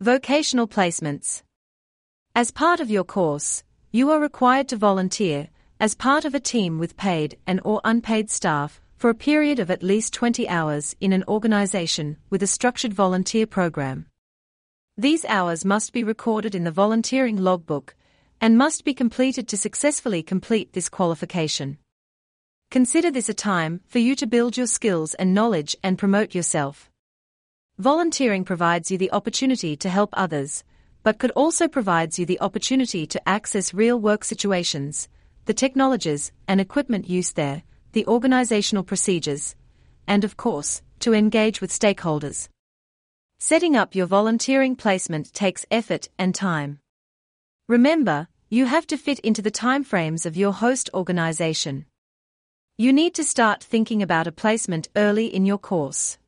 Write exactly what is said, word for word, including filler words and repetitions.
Vocational placements. As part of your course, you are required to volunteer, as part of a team with paid and or unpaid staff, for a period of at least twenty hours in an organization with a structured volunteer program. These hours must be recorded in the volunteering logbook and must be completed to successfully complete this qualification. Consider this a time for you to build your skills and knowledge and promote yourself. Volunteering provides you the opportunity to help others, but could also provides you the opportunity to access real-work situations, the technologies and equipment used there, the organizational procedures, and of course, to engage with stakeholders. Setting up your volunteering placement takes effort and time. Remember, you have to fit into the timeframes of your host organization. You need to start thinking about a placement early in your course.